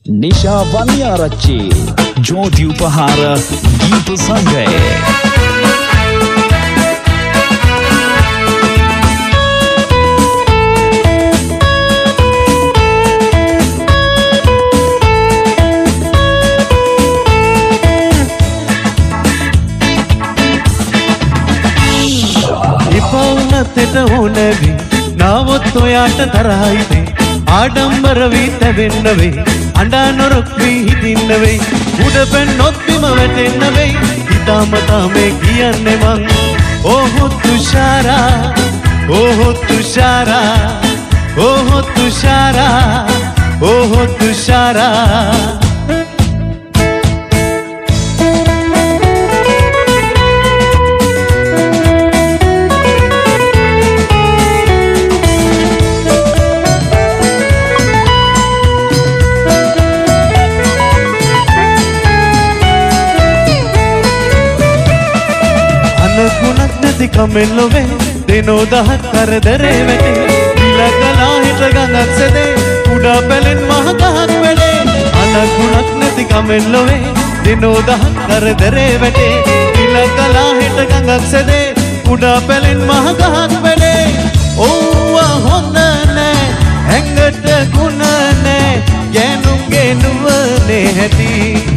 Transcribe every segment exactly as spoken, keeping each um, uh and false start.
निशा वनियारच्ची ज्योति उपहार गीत संगय ඉපවුනතට ඕනැවි නාවොත් ඔයාට තරහයිදේ ආඩම්බර වී තැවෙන්න වෙයි අඬා නොරොක් වී හිටින්න වෙයි උඩ පැන්නොත් බිම වැටෙන්න වෙයි හිතාමතා මේ කියන්නේ මං ඕහො තුෂාරා ඕහො තුෂාරා ඕහො තුෂාරා ඕහො තුෂාරා කමෙන් ලොවේ දෙනෝ දහත් කරදරේ වැටේ විලකලා හිට ගඟක් සැදේ උඩා පැලෙන් මහ ගහක් වැඩේ අනගුණක් නැති කමෙන් ලොවේ දෙනෝ දහත් කරදරේ වැටේ විලකලා හිට ගඟක් සැදේ උඩා පැලෙන් මහ ගහක් වැඩේ ඕවා හොඳ නෑ ඇඟට ගුණ නෑ ගෑනුන්ගේ නුවනේ හැටි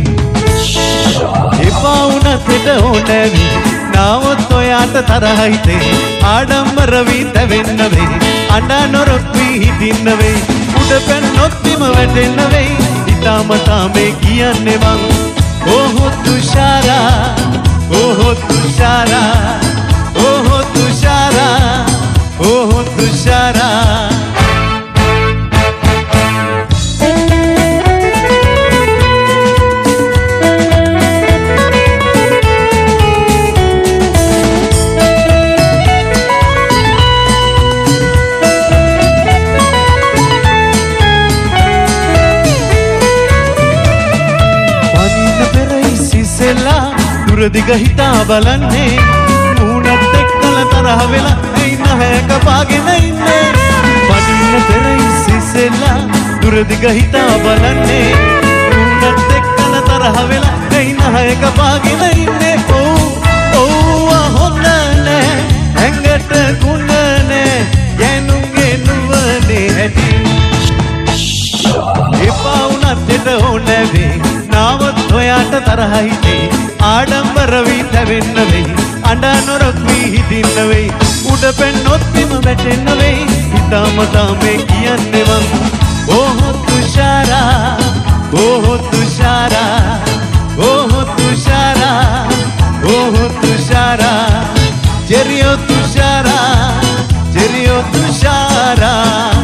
එපා වුණත් හිට ඕනෑවි නාවොත් ඔයාට තරහිතේ ආඩම්බර වී තැවෙන්න වෙයි අඬා නොරොක් වී හිටින්න වෙයි උඩ පැන්නොත් බිම වැටෙන්න වෙයි හිතාමතා මේ කියන්නේ මං ඕහො තුෂාරා ඕහො තුෂාරා ඕහො තුෂාරා ඕහො තුෂාරා දුරදිග හිතා බලන්නේ මූණත් එක්කල තරහ වෙලා ඇයි නැහැක පාගෙන ඉන්නේ පදින්න පෙරයි සිසෙලා දුරදිග හිතා බලන්නේ මූණත් එක්කල තරහ වෙලා ඇයි නැහැක පාගෙන ඉන්නේ ඔව් ඔව් හොඳ නෑ ඇඟට ගුණ නෑ යනුගේ නුවනේ ඇති එපා වුණත් දෙට ඕනෑවේ නාවත් ඔයාට තරහිතේ ආඩම්බර වී තැවෙන්න වෙයි අඬා නොරොක් වී හිටින්න වෙයි උඩ පැන්නොත් බිම වැටෙන්න වෙයි හිතාමතා මේ කියන්නේ මං ඕහො තුෂාරා ඕහො තුෂාරා ඕහො තුෂාරා ඕහො තුෂාරා ජෙරියෝ තුෂාරා ජෙරියෝ තුෂාරා